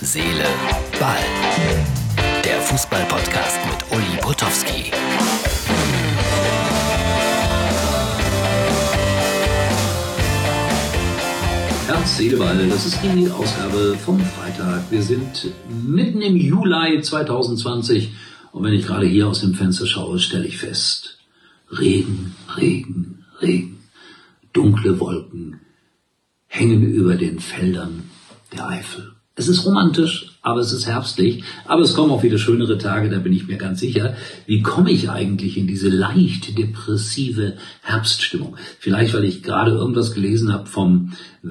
Seele, Ball. Der Fußball-Podcast mit Uli Potowski. Herz, Seele, Ball, das ist die Ausgabe vom Freitag. Wir sind mitten im Juli 2020 und wenn ich gerade hier aus dem Fenster schaue, stelle ich fest, Regen, Regen, Regen, dunkle Wolken hängen über den Feldern der Eifel. Es ist romantisch, aber es ist herbstlich, aber es kommen auch wieder schönere Tage, da bin ich mir ganz sicher. Wie komme ich eigentlich in diese leicht depressive Herbststimmung? Vielleicht, weil ich gerade irgendwas gelesen habe vom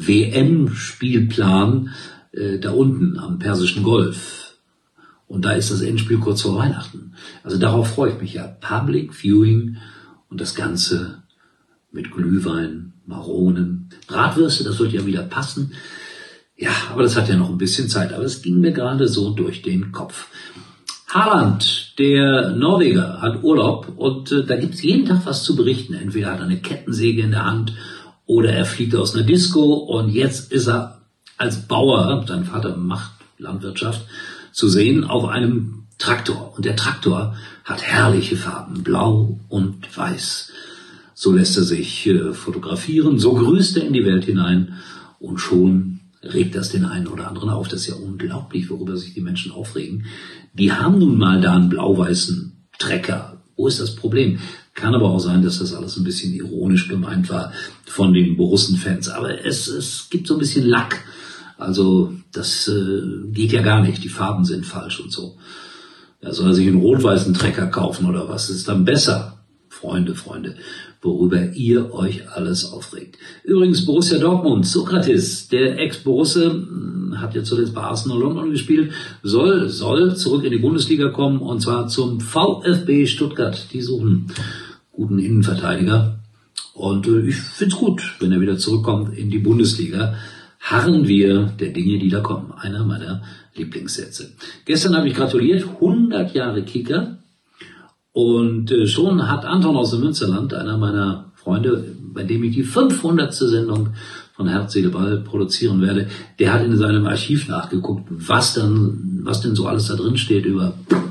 WM-Spielplan da unten am Persischen Golf. Und da ist das Endspiel kurz vor Weihnachten. Also darauf freue ich mich ja. Public Viewing und das Ganze mit Glühwein, Maronen, Bratwürste, das wird ja wieder passen. Ja, aber das hat ja noch ein bisschen Zeit. Aber es ging mir gerade so durch den Kopf. Haaland, der Norweger, hat Urlaub und da gibt's jeden Tag was zu berichten. Entweder hat er eine Kettensäge in der Hand oder er fliegt aus einer Disco und jetzt ist er als Bauer, sein Vater macht Landwirtschaft, zu sehen auf einem Traktor. Und der Traktor hat herrliche Farben, blau und weiß. So lässt er sich fotografieren, so grüßt er in die Welt hinein und schon regt das den einen oder anderen auf. Das ist ja unglaublich, worüber sich die Menschen aufregen. Die haben nun mal da einen blau-weißen Trecker. Wo ist das Problem? Kann aber auch sein, dass das alles ein bisschen ironisch gemeint war von den Borussen-Fans. Aber es gibt so ein bisschen Lack. Also das geht ja gar nicht. Die Farben sind falsch und so. Da soll er sich einen rot-weißen Trecker kaufen oder was? Das ist dann besser. Freunde, worüber ihr euch alles aufregt. Übrigens Borussia Dortmund, Sokratis, der Ex-Borusse, hat ja zuletzt bei Arsenal London gespielt, soll zurück in die Bundesliga kommen und zwar zum VfB Stuttgart. Die suchen guten Innenverteidiger und ich find's gut, wenn er wieder zurückkommt in die Bundesliga. Harren wir der Dinge, die da kommen. Einer meiner Lieblingssätze. Gestern habe ich gratuliert, 100 Jahre Kicker. Und schon hat Anton aus dem Münsterland, einer meiner Freunde, bei dem ich die 500. Sendung von Herz, Seele, Ball produzieren werde, der hat in seinem Archiv nachgeguckt, was denn so alles da drin steht über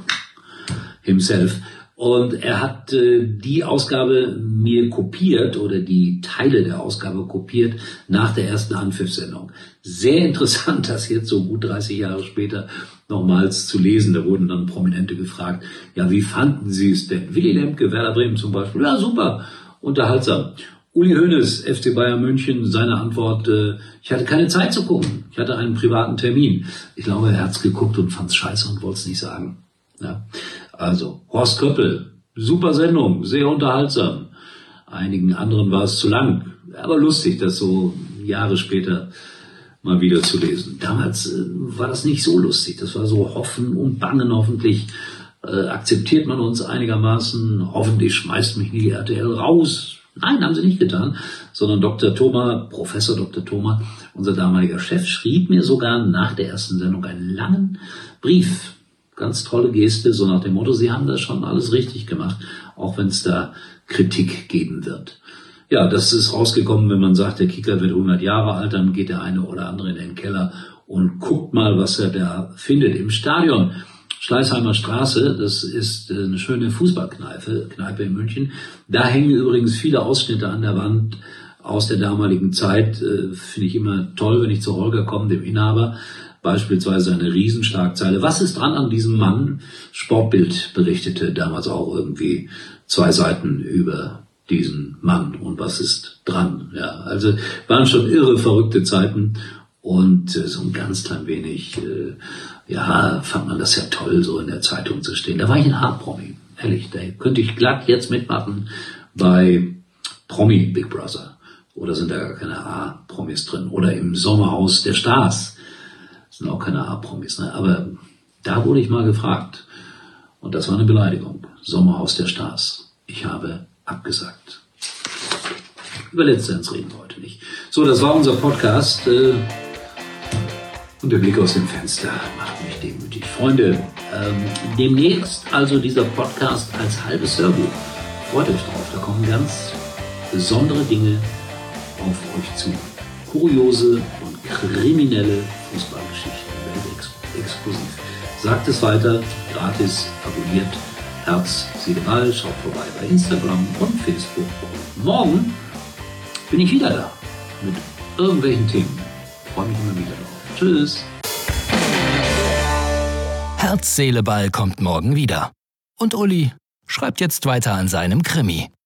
himself. Und er hat die Ausgabe mir kopiert oder die Teile der Ausgabe kopiert nach der ersten Anpfiff-Sendung. Sehr interessant, das jetzt so gut 30 Jahre später nochmals zu lesen. Da wurden dann Prominente gefragt, ja, wie fanden Sie es denn? Willy Lemke, Werder Bremen zum Beispiel, ja, super, unterhaltsam. Uli Hoeneß, FC Bayern München, seine Antwort, ich hatte keine Zeit zu gucken, ich hatte einen privaten Termin. Ich glaube, er hat's geguckt und fand's scheiße und wollte es nicht sagen. Ja. Also, Horst Köppel, super Sendung, sehr unterhaltsam. Einigen anderen war es zu lang, aber lustig, das so Jahre später mal wieder zu lesen. Damals war das nicht so lustig, das war so Hoffen und Bangen, hoffentlich akzeptiert man uns einigermaßen, hoffentlich schmeißt mich nie die RTL raus. Nein, haben sie nicht getan, sondern Professor Dr. Thoma, unser damaliger Chef, schrieb mir sogar nach der ersten Sendung einen langen Brief. Ganz tolle Geste, so nach dem Motto, Sie haben das schon alles richtig gemacht, auch wenn es da Kritik geben wird. Ja, das ist rausgekommen, wenn man sagt, der Kicker wird 100 Jahre alt, dann geht der eine oder andere in den Keller und guckt mal, was er da findet im Stadion. Schleißheimer Straße, das ist eine schöne Fußballkneipe in München. Da hängen übrigens viele Ausschnitte an der Wand aus der damaligen Zeit. Finde ich immer toll, wenn ich zu Holger komme, dem Inhaber. Beispielsweise eine Riesenschlagzeile. Was ist dran an diesem Mann? Sportbild berichtete damals auch irgendwie 2 Seiten über diesen Mann und was ist dran. Ja, also waren schon irre, verrückte Zeiten und so ein ganz klein wenig, fand man das ja toll, so in der Zeitung zu stehen. Da war ich ein A-Promi, ehrlich, da könnte ich glatt jetzt mitmachen bei Promi Big Brother oder sind da gar keine A-Promis drin oder im Sommerhaus der Stars. Sind auch keine A-Promis, ne? Aber da wurde ich mal gefragt. Und das war eine Beleidigung. Sommerhaus der Stars. Ich habe abgesagt. Über Letzteres reden wir heute nicht. So, das war unser Podcast. Und der Blick aus dem Fenster macht mich demütig. Freunde, demnächst also dieser Podcast als halbes Hörbuch. Freut euch drauf. Da kommen ganz besondere Dinge auf euch zu. Kuriose und kriminelle Fußballgeschichten, exklusiv. Sagt es weiter, gratis, abonniert, Herz, Seele, Ball, schaut vorbei bei Instagram und Facebook. Und morgen bin ich wieder da mit irgendwelchen Themen. Ich freue mich immer wieder drauf. Tschüss. Herz, Seele, Ball kommt morgen wieder. Und Uli schreibt jetzt weiter an seinem Krimi.